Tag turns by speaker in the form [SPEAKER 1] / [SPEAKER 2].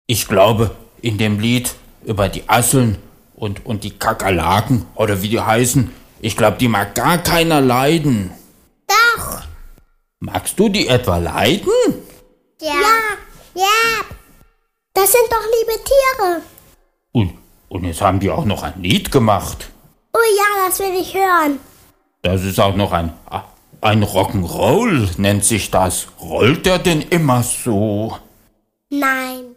[SPEAKER 1] Ich glaube, in dem Lied über die Asseln und die Kakerlaken, oder wie die heißen, ich glaube, die mag gar keiner leiden.
[SPEAKER 2] Doch.
[SPEAKER 1] Magst du die etwa leiden?
[SPEAKER 2] Ja. Das sind doch liebe Tiere.
[SPEAKER 1] Und jetzt haben die auch noch ein Lied gemacht.
[SPEAKER 2] Oh ja, das will ich hören.
[SPEAKER 1] Das ist auch noch ein Rock'n'Roll, nennt sich das. Rollt der denn immer so?
[SPEAKER 2] Nein.